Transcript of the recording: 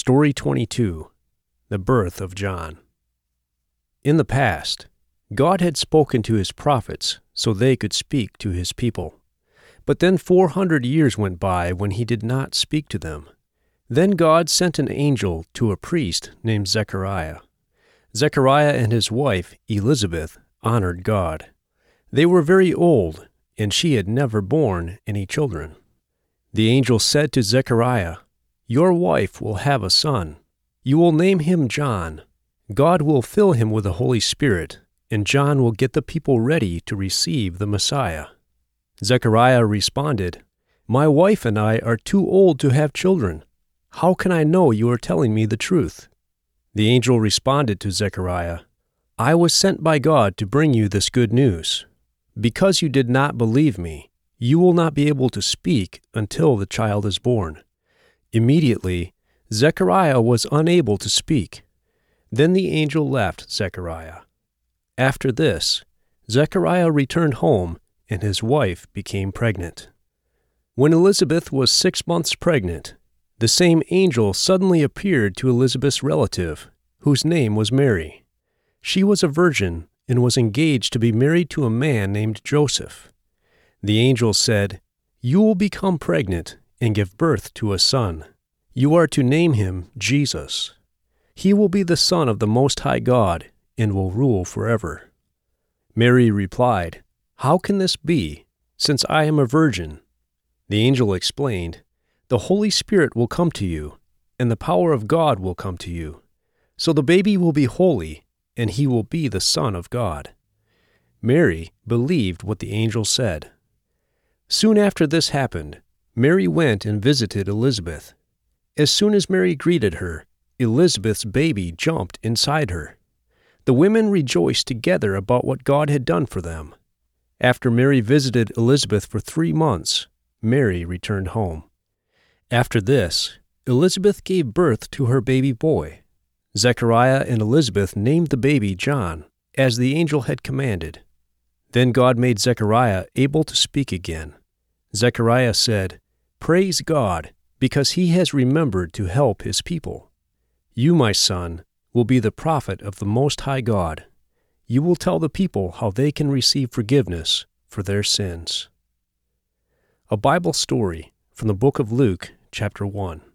Story 22. The Birth of John. In the past, God had spoken to his prophets so they could speak to his people. But then 400 years went by when he did not speak to them. Then God sent an angel to a priest named Zechariah. Zechariah and his wife, Elizabeth, honored God. They were very old, and she had never borne any children. The angel said to Zechariah, "Your wife will have a son. You will name him John. God will fill him with the Holy Spirit, and John will get the people ready to receive the Messiah." Zechariah responded, "My wife and I are too old to have children. How can I know you are telling me the truth?" The angel responded to Zechariah, "I was sent by God to bring you this good news. Because you did not believe me, you will not be able to speak until the child is born." Immediately, Zechariah was unable to speak. Then the angel left Zechariah. After this, Zechariah returned home, and his wife became pregnant. When Elizabeth was 6 months pregnant, the same angel suddenly appeared to Elizabeth's relative, whose name was Mary. She was a virgin and was engaged to be married to a man named Joseph. The angel said, "You will become pregnant and give birth to a son. You are to name him Jesus. He will be the Son of the Most High God and will rule forever." Mary replied, "How can this be, since I am a virgin?" The angel explained, "The Holy Spirit will come to you, and the power of God will come to you. So the baby will be holy, and he will be the Son of God." Mary believed what the angel said. Soon after this happened, Mary went and visited Elizabeth. As soon as Mary greeted her, Elizabeth's baby jumped inside her. The women rejoiced together about what God had done for them. After Mary visited Elizabeth for 3 months, Mary returned home. After this, Elizabeth gave birth to her baby boy. Zechariah and Elizabeth named the baby John, as the angel had commanded. Then God made Zechariah able to speak again. Zechariah said, "Praise God, because he has remembered to help his people. You, my son, will be the prophet of the Most High God. You will tell the people how they can receive forgiveness for their sins." A Bible story from the book of Luke, chapter 1.